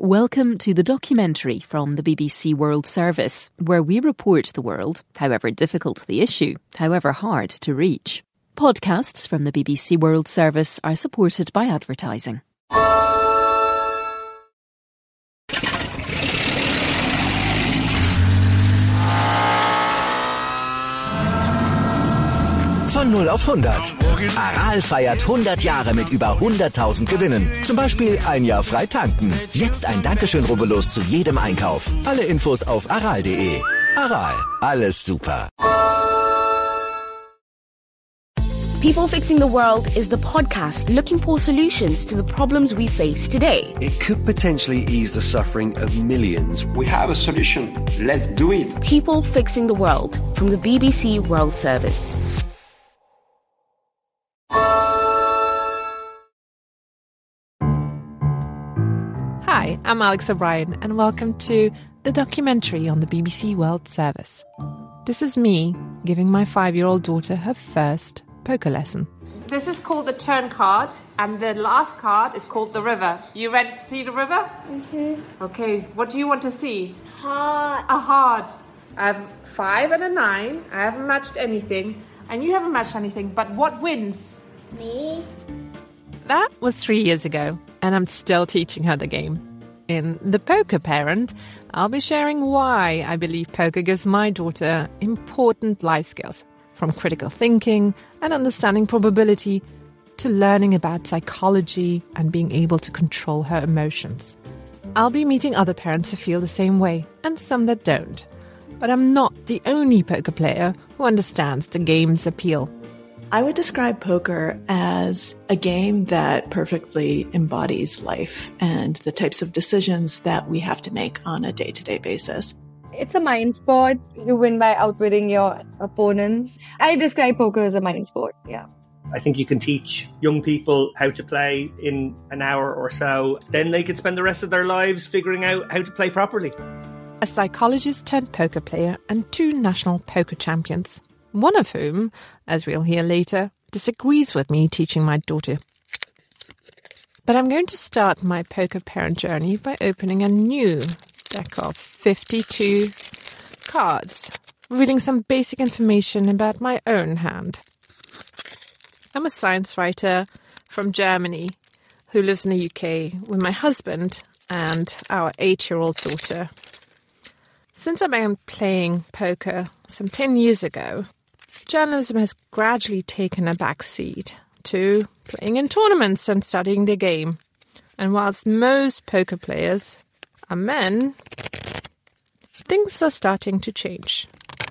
Welcome to the documentary from the BBC World Service, where we report the world, however difficult the issue, however hard to reach. Podcasts from the BBC World Service are supported by advertising. Von 0 auf 100. Aral feiert 100 Jahre mit über 100.000 Gewinnen. Zum Beispiel ein Jahr frei tanken. Jetzt ein Dankeschön, rubbellos zu jedem Einkauf. Alle Infos auf aral.de. Aral, alles super. People Fixing the World is the podcast looking for solutions to the problems we face today. It could potentially ease the suffering of millions. We have a solution. Let's do it. People Fixing the World from the BBC World Service. Hi, I'm Alex O'Brien and welcome to the documentary on the BBC World Service. This is me giving my 5-year-old daughter her first poker lesson. This is called the turn card and the last card is called the river. You ready to see the river? Mm-hmm. Okay, what do you want to see? Heart. A heart. I have 5 and a 9. I haven't matched anything and you haven't matched anything, but what wins? Me. That was 3 years ago and I'm still teaching her the game. In The Poker Parent, I'll be sharing why I believe poker gives my daughter important life skills, from critical thinking and understanding probability to learning about psychology and being able to control her emotions. I'll be meeting other parents who feel the same way and some that don't. But I'm not the only poker player who understands the game's appeal. I would describe poker as a game that perfectly embodies life and the types of decisions that we have to make on a day-to-day basis. It's a mind sport. You win by outwitting your opponents. I describe poker as a mind sport, yeah. I think you can teach young people how to play in an hour or so. Then they could spend the rest of their lives figuring out how to play properly. A psychologist turned poker player and 2 national poker champions. One of whom, as we'll hear later, disagrees with me teaching my daughter. But I'm going to start my poker parent journey by opening a new deck of 52 cards, revealing some basic information about my own hand. I'm a science writer from Germany who lives in the UK with my husband and our 8-year-old daughter. Since I began playing poker some 10 years ago, journalism has gradually taken a back seat to playing in tournaments and studying the game. And whilst most poker players are men, things are starting to change.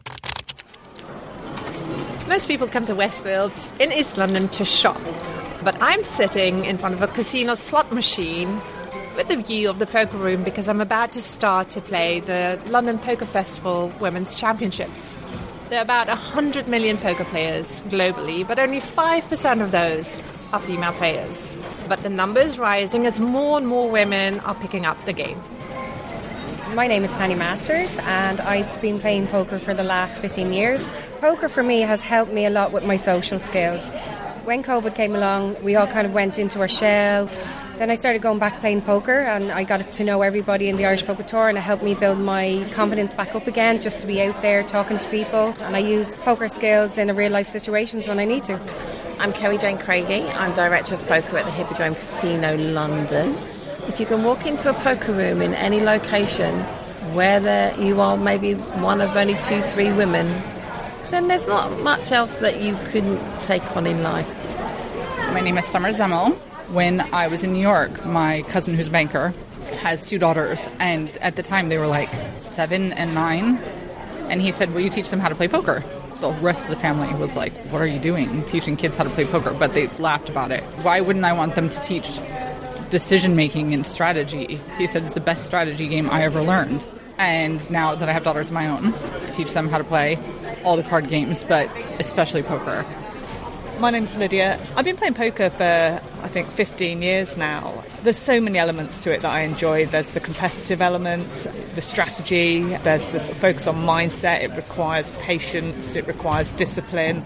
Most people come to Westfields in East London to shop, but I'm sitting in front of a casino slot machine with a view of the poker room because I'm about to start to play the London Poker Festival Women's Championships. There are about 100 million poker players globally, but only 5% of those are female players. But the number is rising as more and more women are picking up the game. My name is Tanya Masters and I've been playing poker for the last 15 years. Poker for me has helped me a lot with my social skills. When COVID came along, we all kind of went into our shell. Then I started going back playing poker and I got to know everybody in the Irish Poker Tour and it helped me build my confidence back up again just to be out there talking to people. And I use poker skills in real life situations when I need to. I'm Kerry Jane Craigie. I'm Director of Poker at the Hippodrome Casino, London. If you can walk into a poker room in any location where you are maybe one of only 2-3 women, then there's not much else that you couldn't take on in life. My name is Summer Zemmel. When I was in New York, my cousin, who's a banker, has 2 daughters, and at the time they were like 7 and 9, and he said, will you teach them how to play poker? The rest of the family was like, what are you doing, teaching kids how to play poker? But they laughed about it. Why wouldn't I want them to teach decision-making and strategy? He said, it's the best strategy game I ever learned. And now that I have daughters of my own, I teach them how to play all the card games, but especially poker. My name's Lydia. I've been playing poker for, I think, 15 years now. There's so many elements to it that I enjoy. There's the competitive elements, the strategy, there's the sort of focus on mindset. It requires patience, it requires discipline.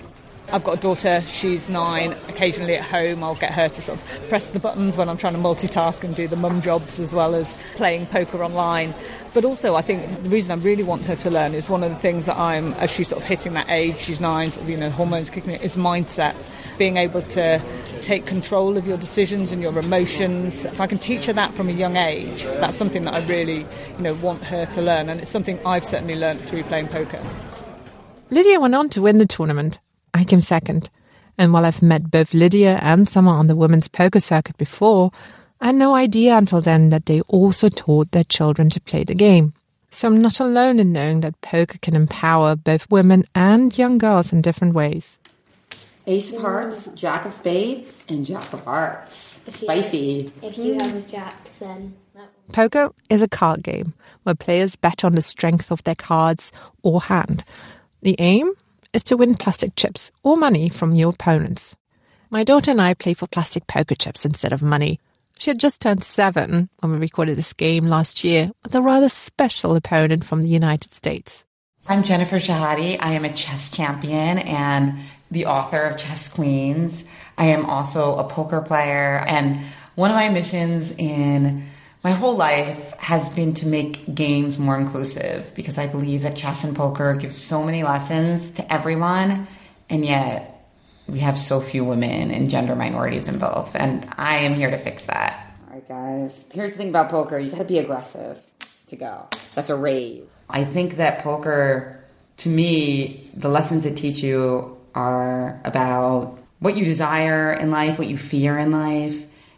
I've got a daughter, she's 9. Occasionally at home I'll get her to sort of press the buttons when I'm trying to multitask and do the mum jobs as well as playing poker online. But also I think the reason I really want her to learn is one of the things that as she's sort of hitting that age, she's 9, sort of, hormones kicking in, is mindset. Being able to take control of your decisions and your emotions. If I can teach her that from a young age, that's something that I really, want her to learn. And it's something I've certainly learned through playing poker. Lydia went on to win the tournament. I came second. And while I've met both Lydia and Summer on the women's poker circuit before, I had no idea until then that they also taught their children to play the game. So I'm not alone in knowing that poker can empower both women and young girls in different ways. Ace of Hearts, Jack of Spades, and Jack of Hearts. Spicy. If you have a jack, then... Poker is a card game where players bet on the strength of their cards or hand. The aim is to win plastic chips or money from your opponents. My daughter and I play for plastic poker chips instead of money. She had just turned 7 when we recorded this game last year with a rather special opponent from the United States. I'm Jennifer Shahadi. I am a chess champion and the author of Chess Queens. I am also a poker player, and one of my missions in my whole life has been to make games more inclusive, because I believe that chess and poker give so many lessons to everyone, and yet we have so few women and gender minorities in both, and I am here to fix that. All right, guys. Here's the thing about poker. You gotta be aggressive to go. That's a rave. I think that poker, to me, the lessons it teach you are about what you desire in life, what you fear in life,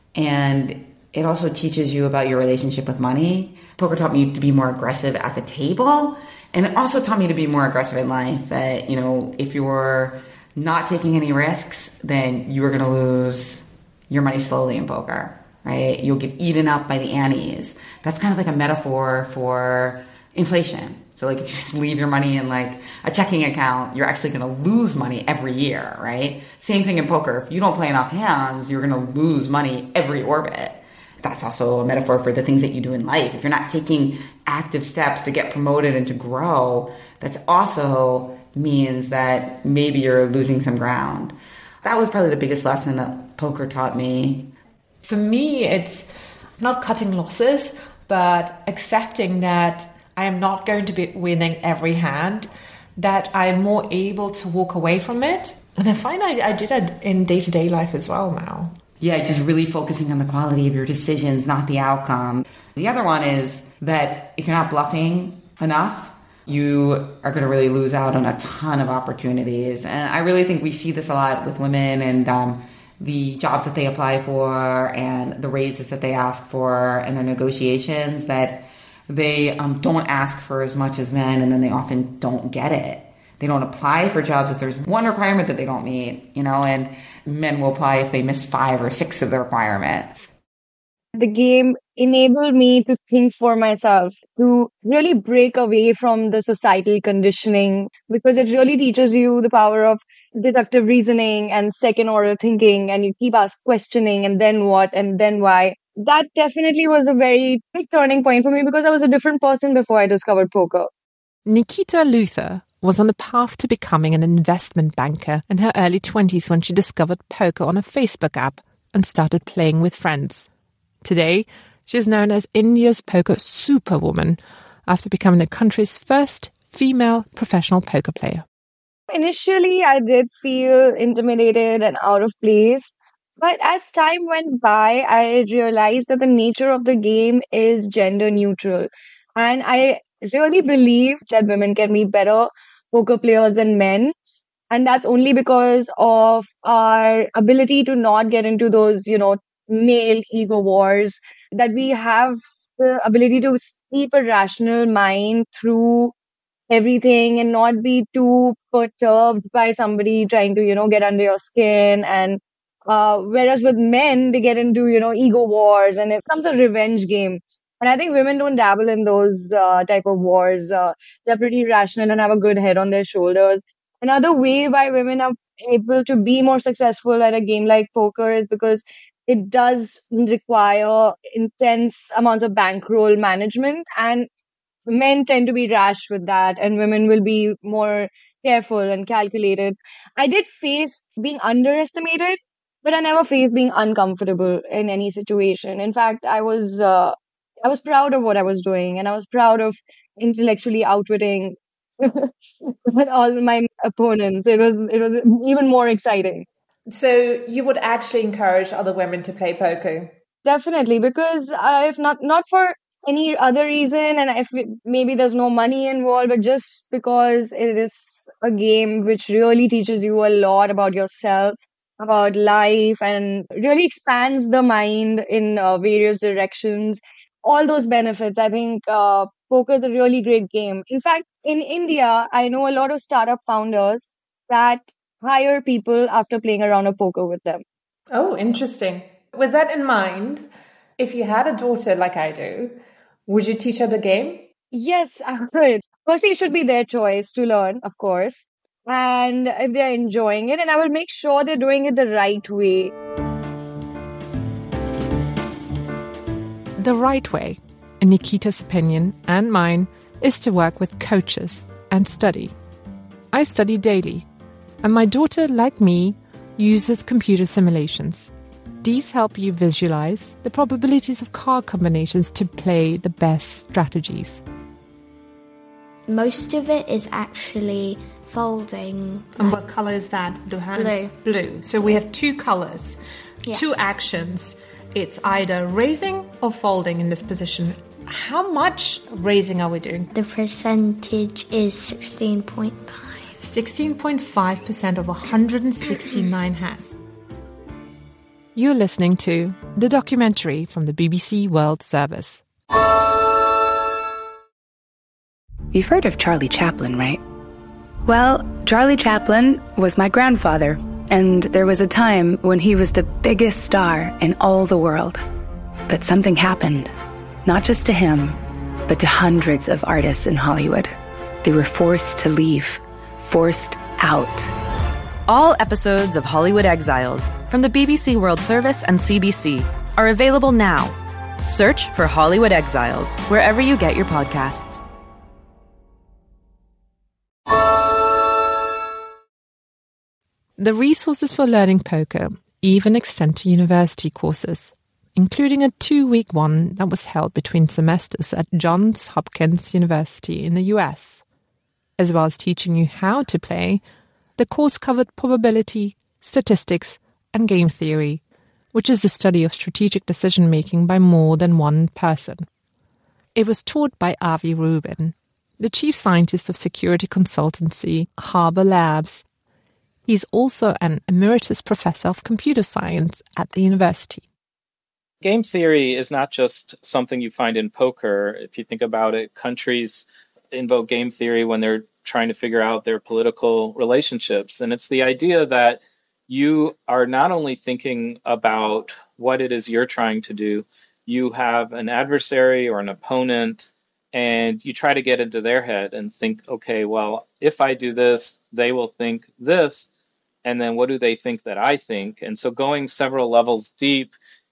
and it also teaches you about your relationship with money. Poker taught me to be more aggressive at the table, and it also taught me to be more aggressive in life, that, if you're not taking any risks, then you are going to lose your money slowly in poker, right? You'll get eaten up by the antes. That's kind of like a metaphor for inflation. So if you just leave your money in a checking account, you're actually going to lose money every year, right? Same thing in poker. If you don't play enough hands, you're going to lose money every orbit. That's also a metaphor for the things that you do in life. If you're not taking active steps to get promoted and to grow, that's also means that maybe you're losing some ground. That was probably the biggest lesson that poker taught me. For me, it's not cutting losses, but accepting that I am not going to be winning every hand, that I'm more able to walk away from it. And I find I do that in day-to-day life as well now. Yeah, just really focusing on the quality of your decisions, not the outcome. The other one is that if you're not bluffing enough, you are going to really lose out on a ton of opportunities. And I really think we see this a lot with women and the jobs that they apply for and the raises that they ask for and their negotiations, that they don't ask for as much as men, and then they often don't get it. They don't apply for jobs if there's one requirement that they don't meet, and men will apply if they miss 5 or 6 of the requirements. The game enabled me to think for myself, to really break away from the societal conditioning, because it really teaches you the power of deductive reasoning and second order thinking, and you keep questioning, and then what, and then why. That definitely was a very big turning point for me, because I was a different person before I discovered poker. Nikita Luther was on the path to becoming an investment banker in her early 20s when she discovered poker on a Facebook app and started playing with friends. Today, she is known as India's poker superwoman after becoming the country's first female professional poker player. Initially, I did feel intimidated and out of place. But as time went by, I realized that the nature of the game is gender neutral. And I really believe that women can be better poker players than men. And that's only because of our ability to not get into those, male ego wars, that we have the ability to keep a rational mind through everything and not be too perturbed by somebody trying to, get under your skin. And whereas with men, they get into, ego wars, and it becomes a revenge game. And I think women don't dabble in those type of wars. They're pretty rational and have a good head on their shoulders. Another way why women are able to be more successful at a game like poker is because it does require intense amounts of bankroll management, and men tend to be rash with that, and women will be more careful and calculated. I did face being underestimated, but I never faced being uncomfortable in any situation. In fact, I was proud of what I was doing, and I was proud of intellectually outwitting all my opponents. It was even more exciting. So you would actually encourage other women to play poker? Definitely, because if not for any other reason, and if maybe there's no money involved, but just because it is a game which really teaches you a lot about yourself, about life, and really expands the mind in various directions. All those benefits, I think poker is a really great game. In fact, in India, I know a lot of startup founders that hire people after playing a round of poker with them. Oh, interesting. With that in mind, if you had a daughter like I do, would you teach her the game? Yes, I would. Firstly, it should be their choice to learn, of course. And if they're enjoying it, and I will make sure they're doing it the right way. The right way, in Nikita's opinion and mine, is to work with coaches and study. I study daily, and my daughter, like me, uses computer simulations. These help you visualize the probabilities of card combinations to play the best strategies. Most of it is actually folding. And what colour is that? Blue. So we have two colours, two actions. It's either raising or folding in this position. How much raising are we doing? The percentage is 16.5. 16.5% of 169 hands. You're listening to the documentary from the BBC World Service. You've heard of Charlie Chaplin, right? Well, Charlie Chaplin was my grandfather, and there was a time when he was the biggest star in all the world. But something happened, not just to him, but to hundreds of artists in Hollywood. They were forced to leave, forced out. All episodes of Hollywood Exiles from the BBC World Service and CBC are available now. Search for Hollywood Exiles wherever you get your podcasts. The resources for learning poker even extend to university courses, including a 2-week one that was held between semesters at Johns Hopkins University in the US. As well as teaching you how to play, the course covered probability, statistics, and game theory, which is the study of strategic decision-making by more than one person. It was taught by Avi Rubin, the chief scientist of security consultancy Harbor Labs. He's also an emeritus professor of computer science at the university. Game theory is not just something you find in poker. If you think about it, countries invoke game theory when they're trying to figure out their political relationships. And it's the idea that you are not only thinking about what it is you're trying to do, you have an adversary or an opponent, and you try to get into their head and think, okay, well, if I do this, they will think this, and then what do they think that I think? And so going several levels deep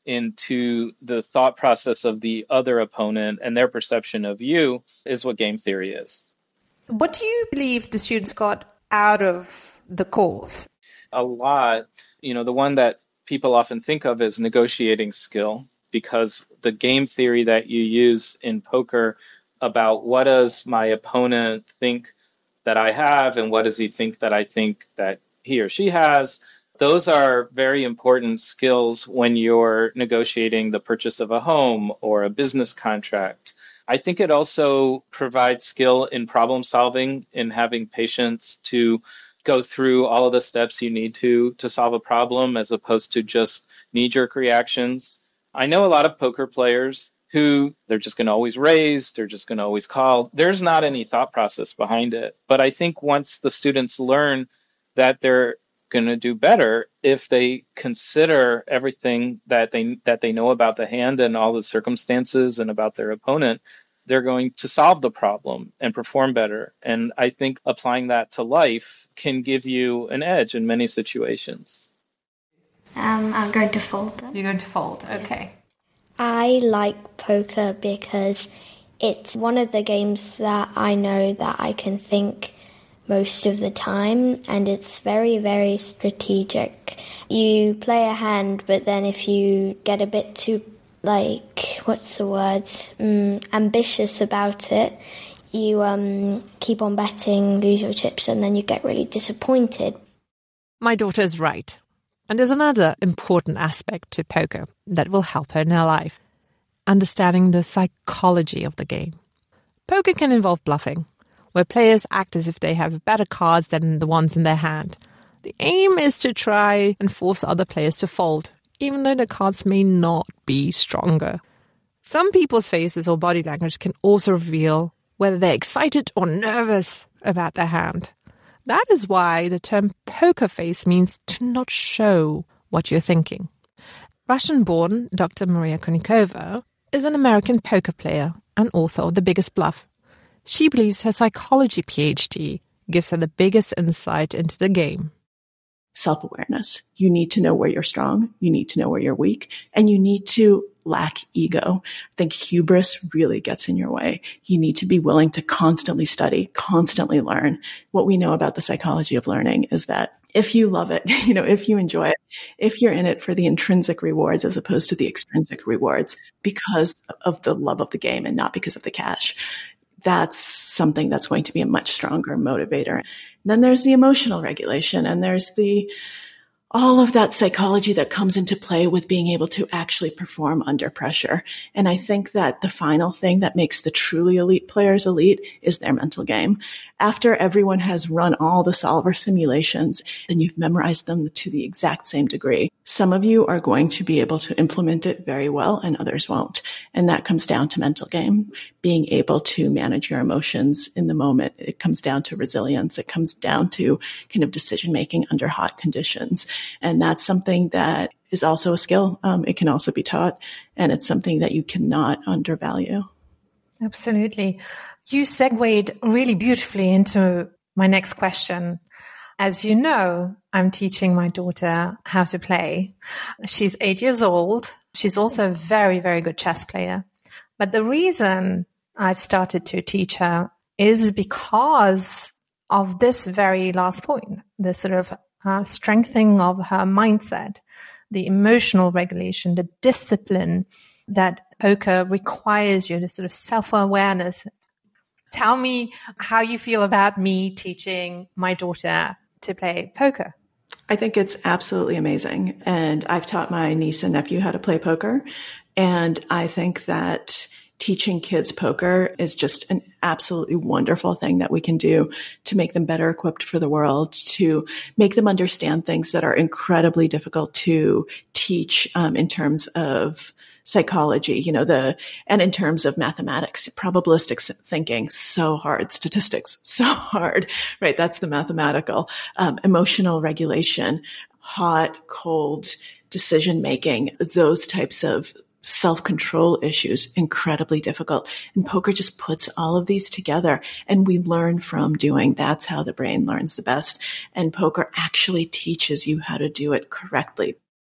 into the thought process of the other opponent and their perception of you is what game theory is. What do you believe the students got out of the course? A lot. The one that people often think of is negotiating skill, because the game theory that you use in poker about what does my opponent think that I have and what does he think that I think that he or she has, those are very important skills when you're negotiating the purchase of a home or a business contract. I think it also provides skill in problem solving, in having patience to go through all of the steps you need to solve a problem, as opposed to just knee-jerk reactions. I know a lot of poker players who they're just going to always raise, they're just going to always call. There's not any thought process behind it. But I think once the students learn that they're going to do better if they consider everything that they know about the hand and all the circumstances and about their opponent, they're going to solve the problem and perform better. And I think applying that to life can give you an edge in many situations. I'm going to fold them. You're going to fold, okay. I like poker because it's one of the games that I know that I can think most of the time, and it's very, very strategic. You play a hand, but then if you get a bit too, ambitious about it, you keep on betting, lose your chips, and then you get really disappointed. My daughter is right. And there's another important aspect to poker that will help her in her life: understanding the psychology of the game. Poker can involve bluffing, where players act as if they have better cards than the ones in their hand. The aim is to try and force other players to fold, even though the cards may not be stronger. Some people's faces or body language can also reveal whether they're excited or nervous about their hand. That is why the term poker face means to not show what you're thinking. Russian-born Dr. Maria Konnikova is an American poker player and author of The Biggest Bluff. She believes her psychology PhD gives her the biggest insight into the game. Self-awareness. You need to know where you're strong, you need to know where you're weak, and you need to lack ego. I think hubris really gets in your way. You need to be willing to constantly study, constantly learn. What we know about the psychology of learning is that if you love it, if you enjoy it, if you're in it for the intrinsic rewards as opposed to the extrinsic rewards because of the love of the game and not because of the cash, that's something that's going to be a much stronger motivator. And then there's the emotional regulation, and there's all of that psychology that comes into play with being able to actually perform under pressure. And I think that the final thing that makes the truly elite players elite is their mental game. After everyone has run all the solver simulations, then you've memorized them to the exact same degree. Some of you are going to be able to implement it very well and others won't. And that comes down to mental game, being able to manage your emotions in the moment. It comes down to resilience. It comes down to kind of decision making under hot conditions. And that's something that is also a skill. It can also be taught, and it's something that you cannot undervalue. Absolutely. You segued really beautifully into my next question. As you know, I'm teaching my daughter how to play. She's 8 years old. She's also a very, very good chess player. But the reason I've started to teach her is because of this very last point, the sort of strengthening of her mindset, the emotional regulation, the discipline that poker requires you, the sort of self-awareness. Tell me how you feel about me teaching my daughter to play poker. I think it's absolutely amazing. And I've taught my niece and nephew how to play poker. And I think that teaching kids poker is just an absolutely wonderful thing that we can do to make them better equipped for the world, to make them understand things that are incredibly difficult to teach in terms of psychology, and in terms of mathematics, probabilistic thinking, so hard, statistics, so hard, right? That's the mathematical, emotional regulation, hot, cold decision making, those types of self-control issues, incredibly difficult. And poker just puts all of these together, and we learn from doing. That's how the brain learns the best. And poker actually teaches you how to do it correctly.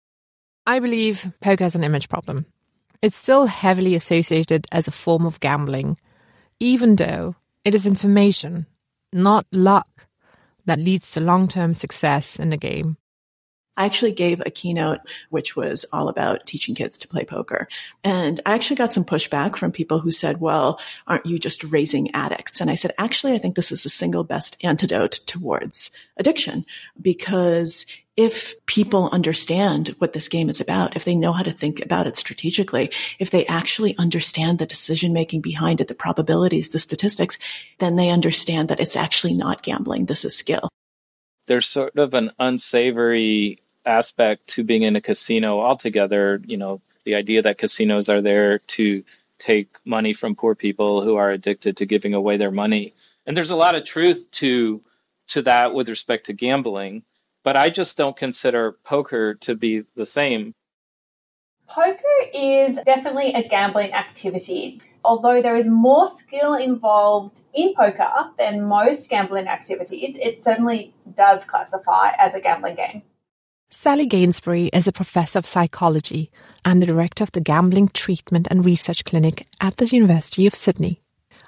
I believe poker has an image problem. It's still heavily associated as a form of gambling, even though it is information, not luck, that leads to long-term success in the game. I actually gave a keynote which was all about teaching kids to play poker. And I actually got some pushback from people who said, well, aren't you just raising addicts? And I said, actually, I think this is the single best antidote towards addiction, because if people understand what this game is about, if they know how to think about it strategically, if they actually understand the decision making behind it, the probabilities, the statistics, then they understand that it's actually not gambling. This is skill. There's sort of an unsavory aspect to being in a casino altogether. The idea that casinos are there to take money from poor people who are addicted to giving away their money. And there's a lot of truth to that with respect to gambling. But I just don't consider poker to be the same. Poker is definitely a gambling activity. Although there is more skill involved in poker than most gambling activities, it certainly does classify as a gambling game. Sally Gainsbury is a professor of psychology and the director of the Gambling Treatment and Research Clinic at the University of Sydney.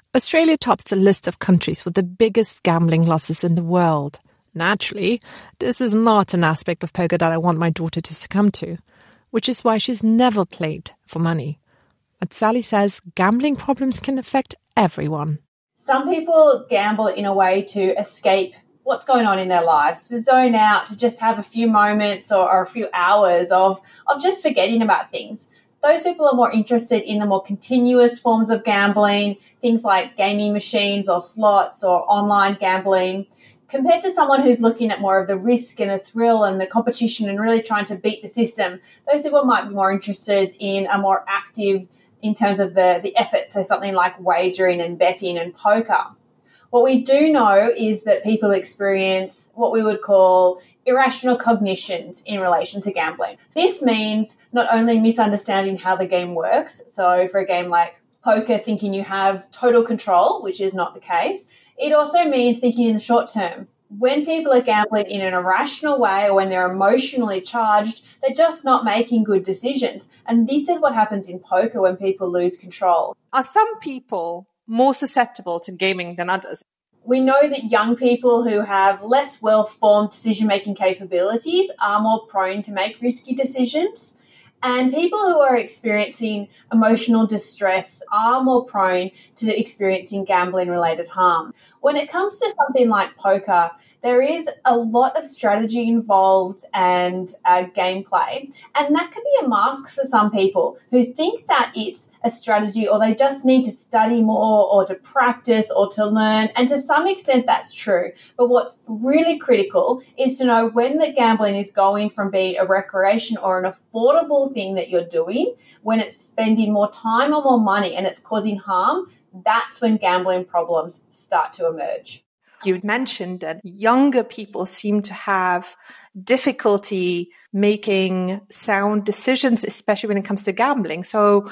Australia tops the list of countries with the biggest gambling losses in the world. Naturally, this is not an aspect of poker that I want my daughter to succumb to, which is why she's never played for money. But Sally says gambling problems can affect everyone. Some people gamble in a way to escape what's going on in their lives, to zone out, to just have a few moments or a few hours of just forgetting about things. Those people are more interested in the more continuous forms of gambling, things like gaming machines or slots or online gambling, compared to someone who's looking at more of the risk and the thrill and the competition and really trying to beat the system. Those people might be more interested in a more active in terms of the effort, so something like wagering and betting and poker. What we do know is that people experience what we would call irrational cognitions in relation to gambling. This means not only misunderstanding how the game works, so for a game like poker, thinking you have total control, which is not the case. It also means thinking in the short term. When people are gambling in an irrational way or when they're emotionally charged, they're just not making good decisions. And this is what happens in poker when people lose control. Are some people more susceptible to gaming than others? We know that young people who have less well-formed decision-making capabilities are more prone to make risky decisions. And people who are experiencing emotional distress are more prone to experiencing gambling-related harm. When it comes to something like poker, there is a lot of strategy involved and gameplay, and that can be a mask for some people who think that it's a strategy or they just need to study more or to practice or to learn, and to some extent that's true. But what's really critical is to know when the gambling is going from being a recreation or an affordable thing that you're doing, when it's spending more time or more money and it's causing harm, that's when gambling problems start to emerge. You mentioned that younger people seem to have difficulty making sound decisions, especially when it comes to gambling. So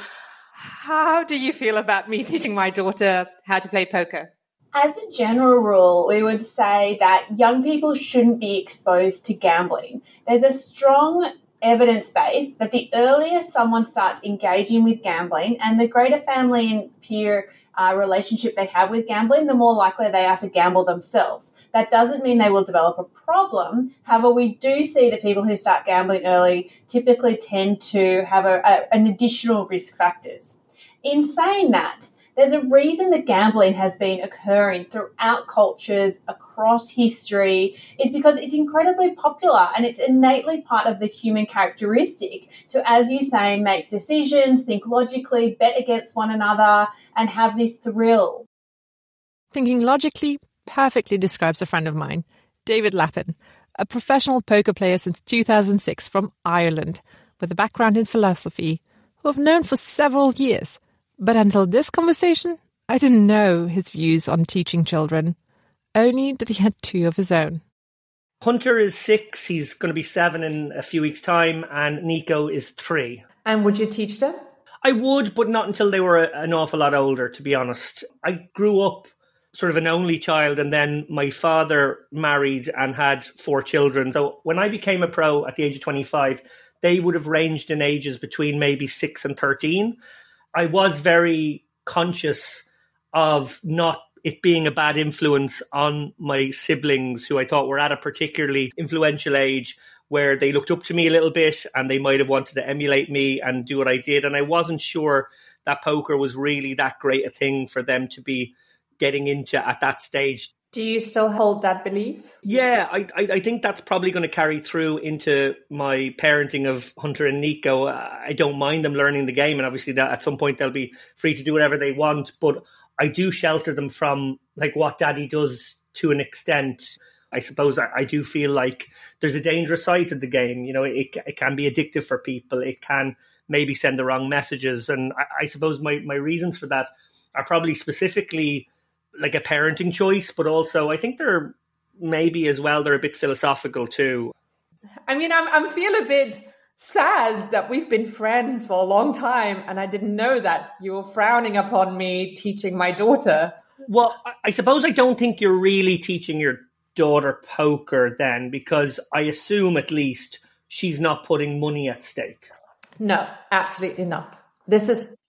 how do you feel about me teaching my daughter how to play poker? As a general rule, we would say that young people shouldn't be exposed to gambling. There's a strong evidence base that the earlier someone starts engaging with gambling and the greater family and peer relationship they have with gambling, the more likely they are to gamble themselves. That doesn't mean they will develop a problem. However, we do see that people who start gambling early typically tend to have an additional risk factors. In saying that, there's a reason that gambling has been occurring throughout cultures across history is because it's incredibly popular and it's innately part of the human characteristic to, as you say, make decisions, think logically, bet against one another, and have this thrill. Thinking logically perfectly describes a friend of mine, David Lappin, a professional poker player since 2006 from Ireland, with a background in philosophy, who I've known for several years. But until this conversation, I didn't know his views on teaching children, only that he had 2 of his own. Hunter is 6, he's going to be 7 in a few weeks' time, and Nico is 3. And would you teach them? I would, but not until they were an awful lot older, to be honest. I grew up sort of an only child, and then my father married and had 4 children. So when I became a pro at the age of 25, they would have ranged in ages between maybe 6 and 13. I was very conscious of not it being a bad influence on my siblings, who I thought were at a particularly influential age where they looked up to me a little bit and they might have wanted to emulate me and do what I did. And I wasn't sure that poker was really that great a thing for them to be getting into at that stage. Do you still hold that belief? Yeah, I think that's probably going to carry through into my parenting of Hunter and Nico. I don't mind them learning the game, and obviously that at some point they'll be free to do whatever they want, but I do shelter them from like what daddy does to an extent. I suppose I do feel like there's a dangerous side to the game. You know, it can be addictive for people. It can maybe send the wrong messages. And I suppose my reasons for that are probably specifically like a parenting choice, but also I think they're maybe as well, they're a bit philosophical too. I mean, I feel a bit sad that we've been friends for a long time and I didn't know that you were frowning upon me teaching my daughter. Well, I suppose I don't think you're really teaching your daughter poker then, because I assume at least she's not putting money at stake. No, absolutely not. This is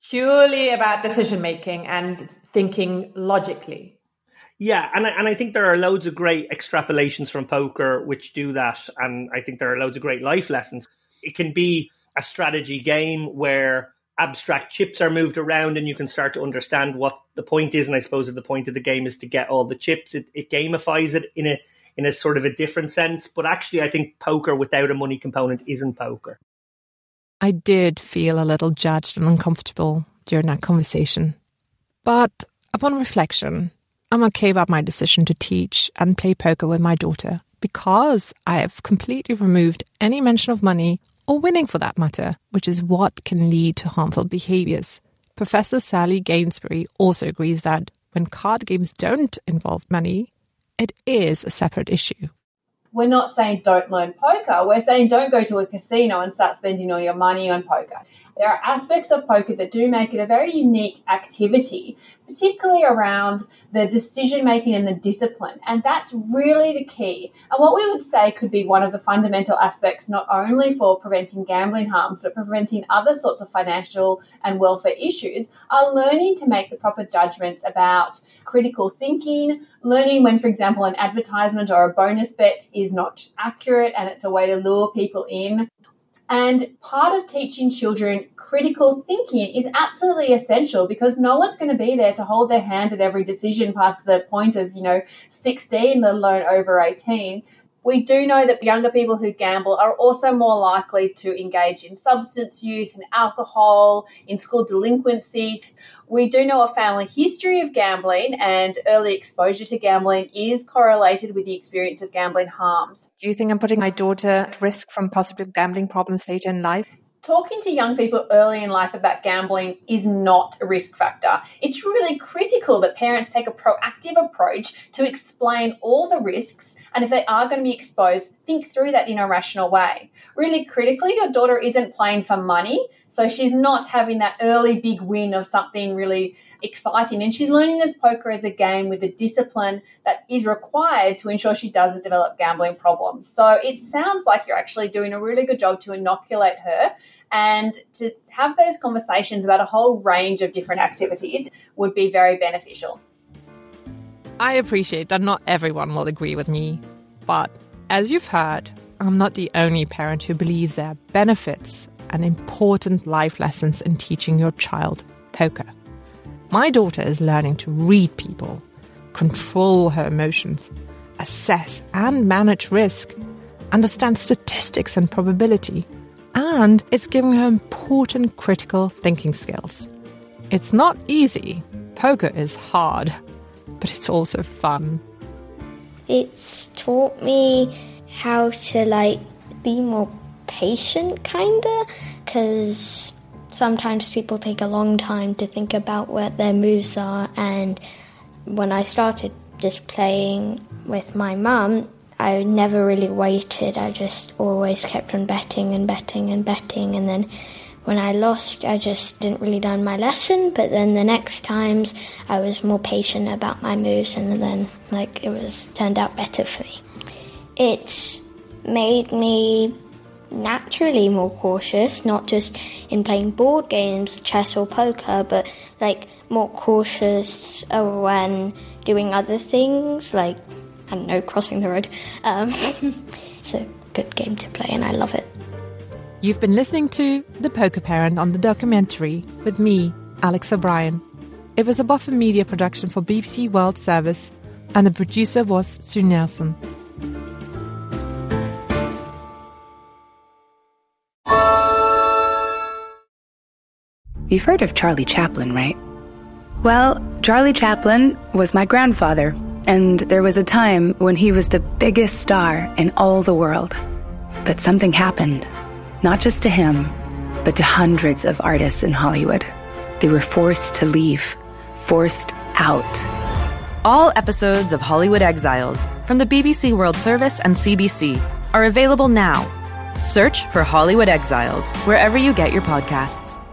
purely about decision making and thinking logically. Yeah, and I think there are loads of great extrapolations from poker which do that, and I think there are loads of great life lessons. It can be a strategy game where abstract chips are moved around and you can start to understand what the point is, and I suppose if the point of the game is to get all the chips, it gamifies it in a sort of a different sense. But actually, I think poker without a money component isn't poker. I did feel a little judged and uncomfortable during that conversation. But upon reflection, I'm okay about my decision to teach and play poker with my daughter because I have completely removed any mention of money or winning for that matter, which is what can lead to harmful behaviours. Professor Sally Gainsbury also agrees that when card games don't involve money, it is a separate issue. We're not saying don't learn poker. We're saying don't go to a casino and start spending all your money on poker. There are aspects of poker that do make it a very unique activity, particularly around the decision-making and the discipline. And that's really the key. And what we would say could be one of the fundamental aspects, not only for preventing gambling harms, but preventing other sorts of financial and welfare issues, are learning to make the proper judgments about critical thinking, learning when, for example, an advertisement or a bonus bet is not accurate and it's a way to lure people in. And part of teaching children critical thinking is absolutely essential because no one's going to be there to hold their hand at every decision past the point of, 16, let alone over 18. We do know that younger people who gamble are also more likely to engage in substance use and alcohol, in school delinquencies. We do know a family history of gambling and early exposure to gambling is correlated with the experience of gambling harms. Do you think I'm putting my daughter at risk from possible gambling problems later in life? Talking to young people early in life about gambling is not a risk factor. It's really critical that parents take a proactive approach to explain all the risks, and if they are going to be exposed, think through that in a rational way. Really critically, your daughter isn't playing for money, so she's not having that early big win of something really exciting, and she's learning this poker as a game with the discipline that is required to ensure she doesn't develop gambling problems. So it sounds like you're actually doing a really good job to inoculate her, and to have those conversations about a whole range of different activities would be very beneficial. I appreciate that not everyone will agree with me, but as you've heard, I'm not the only parent who believes there are benefits and important life lessons in teaching your child poker. My daughter is learning to read people, control her emotions, assess and manage risk, understand statistics and probability, and it's giving her important critical thinking skills. It's not easy. Poker is hard, but it's also fun. It's taught me how to be more patient, kinda, because sometimes people take a long time to think about what their moves are, and when I started just playing with my mum, I never really waited. I just always kept on betting and betting and betting, and then when I lost, I just didn't really learn my lesson, but then the next times I was more patient about my moves, and then it turned out better for me. It's made me naturally more cautious, not just in playing board games, chess or poker, but more cautious when doing other things, I don't know, crossing the road. It's a good game to play and I love it. You've been listening to The Poker Parent on The Documentary with me, Alex O'Brien. It was a Buffer Media production for BBC World Service, and the producer was Sue Nelson. You've heard of Charlie Chaplin, right? Well, Charlie Chaplin was my grandfather, and there was a time when he was the biggest star in all the world. But something happened, not just to him, but to hundreds of artists in Hollywood. They were forced to leave, forced out. All episodes of Hollywood Exiles from the BBC World Service and CBC are available now. Search for Hollywood Exiles wherever you get your podcasts.